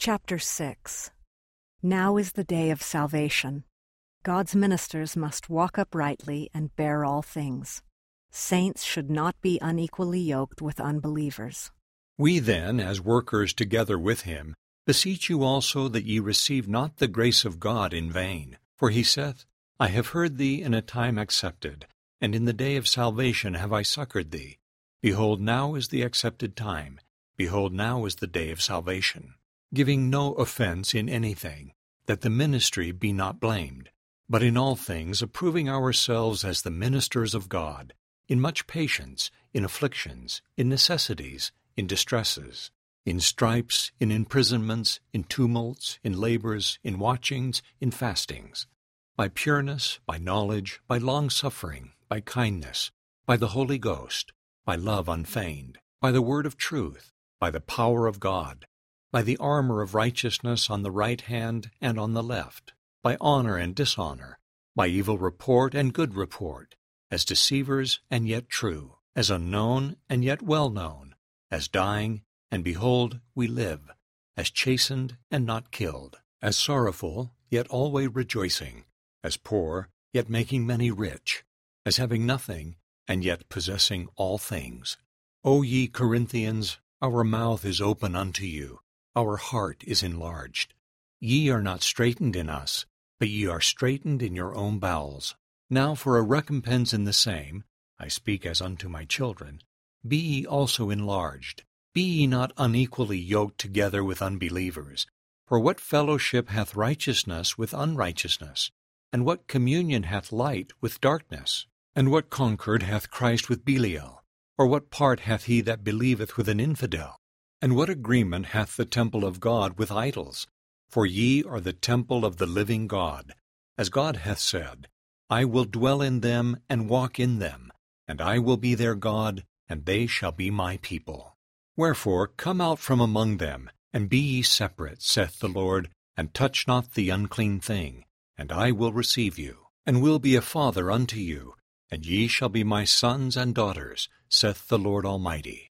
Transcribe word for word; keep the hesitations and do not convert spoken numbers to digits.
Chapter six. Now is the day of salvation. God's ministers must walk uprightly and bear all things. Saints should not be unequally yoked with unbelievers. We then, as workers together with him, beseech you also that ye receive not the grace of God in vain. For he saith, I have heard thee in a time accepted, and in the day of salvation have I succored thee. Behold, now is the accepted time. Behold, now is the day of salvation. Giving no offense in anything, that the ministry be not blamed, but in all things approving ourselves as the ministers of God, in much patience, in afflictions, in necessities, in distresses, in stripes, in imprisonments, in tumults, in labors, in watchings, in fastings, by pureness, by knowledge, by longsuffering, by kindness, by the Holy Ghost, by love unfeigned, by the word of truth, by the power of God, by the armor of righteousness on the right hand and on the left, by honor and dishonor, by evil report and good report, as deceivers and yet true, as unknown and yet well known, as dying, and behold, we live, as chastened and not killed, as sorrowful, yet always rejoicing, as poor, yet making many rich, as having nothing, and yet possessing all things. O ye Corinthians, our mouth is open unto you, our heart is enlarged. Ye are not straitened in us, but ye are straitened in your own bowels. Now for a recompense in the same, I speak as unto my children, be ye also enlarged. Be ye not unequally yoked together with unbelievers. For what fellowship hath righteousness with unrighteousness? And what communion hath light with darkness? And what concord hath Christ with Belial? Or what part hath he that believeth with an infidel? And what agreement hath the temple of God with idols? For ye are the temple of the living God. As God hath said, I will dwell in them and walk in them, and I will be their God, and they shall be my people. Wherefore come out from among them, and be ye separate, saith the Lord, and touch not the unclean thing, and I will receive you, and will be a father unto you, and ye shall be my sons and daughters, saith the Lord Almighty.